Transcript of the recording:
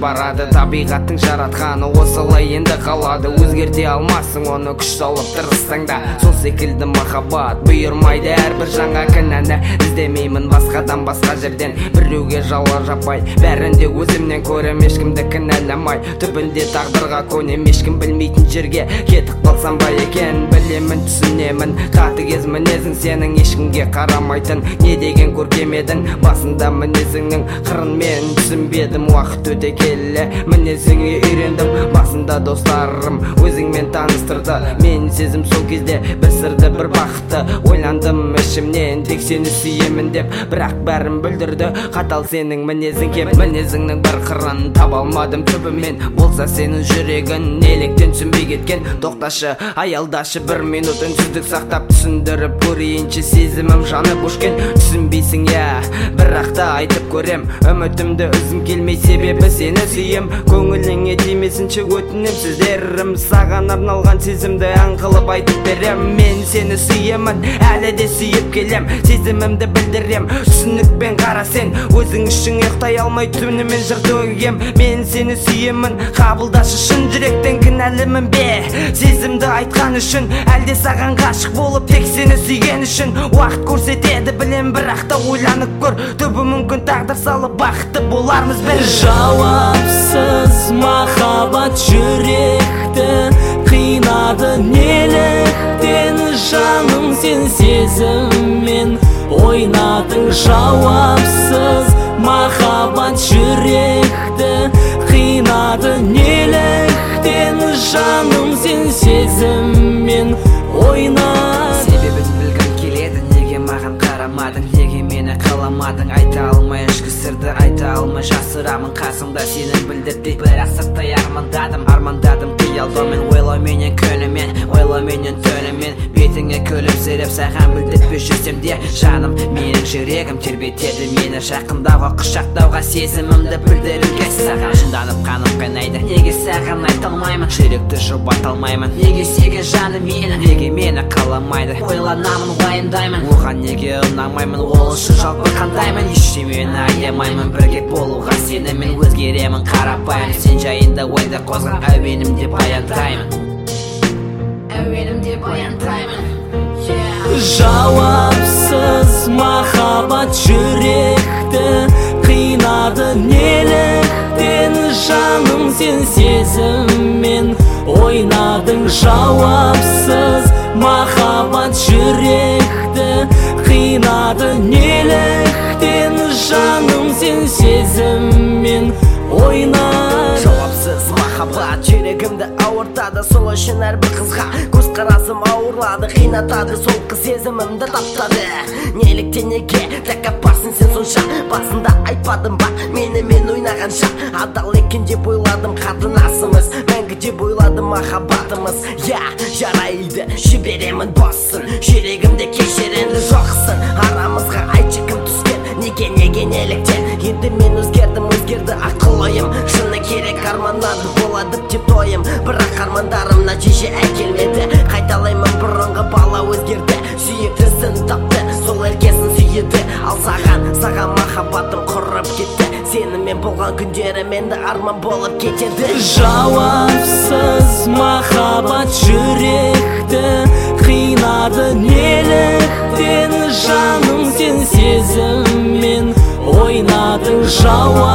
барады. Табиғаттың жаратқаны осылай енді қалады. Өзгерте алмассың оны күш салып тырыссаң да. Сол секілді махаббат бұйырмайды әрбір жаңа кінәні. Іздемеймін басқадан басқа жерден, біреуге жала жаппай, бәрінде өзімнен көрем, ешкімді кінәламай. Түбінде тағдырға көнем, ешкім білмейтін жерге кетіп қалсам ба екен. Білемін, түсінемін, қатыгез мінезің сенің, ешкімге қарамайтын. Не деген көркем едің, басында мінезіңнің қырын мен түсінбедім. Уақыт өте келе мінезіңе үйрендім. Басында достарым өзіңмен таныстырды. Мен сезім сол кезде бір сырды, бір бақытты ойландым ішімнен, тек сені сүйемін деп. Бірақ бәрін бүлдірді қатал сенің мінезің кеп. Мінезіңнің бір қырын таба алмадым түбімен. Болса сенің жүрегін неліктен түсінбей кеткен. Тоқташы, аялдашы, бір минут үнсіздік сақтап түсіндіріп көрейінші. Сезімім жанып өшкен, түсінбейсің я, бірақ та айтып көрем. Үмітімді үзім келмей, себебі сені сүйем. Көңіліңе тимесінші өтінем, сіздерім. Саған арналған сезімді ән қылып айтып берем. Мен сені сүйемін, әлі де сүйіп келем. Сезімімді білдірем, түсінікпен қара сен. Өзің үшін ұйықтай алмай түнімен жыр төгем. Мен сені сүйемін, қабылдашы шын жүректен. Кінәлімін бе сезімді айтқан үшін, әлде саған ғашық болып тек сені сүйген үшін? Уақыт көрсетеді білем, бірақ та ойланып көр. Түбі мүмкін тағдыр салып бақытты болармыз бір. Жауапсыз махаббат жүректі қинады неліктен? Жаным сен сезіммен ойнадың. Жауапсыз махаббат жүректі қинады неліктен? Жаным сен сезіммен ойнадың. Себебін білгім келеді, неге маған қарамадың, неге мені қаламадың? Айта алмай ішкі сырды, айта алмай жасырамын қасымда сенің білдіртпей, бірақ сырттай армандадым қиялдаумен, ойлауменен күнімен, ойлауменен түнімен. Бетіңе күлімсіреп саған білдіртпей жүрсем де, жаным менің жүрегім тербетеді мені жақындауға, құшақтауға, сезімімді білдіруге. Саған жынданып қаным қайнайды, неге саған айта алмаймын, жүректі жұбата алмаймын? Неге сүйген жаным менің, неге мені қаламайды? Ойланамын, уайымдаймын, оған неге ұнамаймын, ол үшін жалпы қандаймын? Ештемені аямаймын, бірге болуға сеніммен. Өзгеремін қарапайым, сен жайында ойда қозған, әуенімде баяндаймын, әуенімде баяндаймын. Жауапсыз махаббат жүректі қинады неліктен? Жаным сен сезіммен ойнадың. Жауапсыз махаббат жүректі қинады неліктен? Жаным сен сезіммен ойнадың. Жауапсыз махаббат жүрегімді ауыртады, сол үшін әрбір қызға көзқарасым ауырлады, қинатады. Сол қыз сезімімді таптады. Неліктен, неге тәкаппарсың сен сонша? Басында айтпадым ба менімен ойнағанша? Адал екен деп ойладым қатынасымыз, мәңгі деп ойладым махаббатымыз. Я, жарайды, жіберемін боссың, жүрегімде кешір енді жоқсың. Арамызға айтшы кім түскен, неге неліктен? Енді мен өзгердім, өзгерді ақыл ойым. Шыны керек арманады болады деп тойым, бірақ армандарым нәтиже әкелмеді. Қайталаймын, бұрынғы бала өзгерді, сүйіктісін тапты, сол еркесін сүйеді. Ал саған махаббатым құрып кетті, сенімен болған күндерім енді арман болып кетеді. Жауапсыз махаббат жүректі қинады неліктен? Жаным сен сезіммен ойнадың.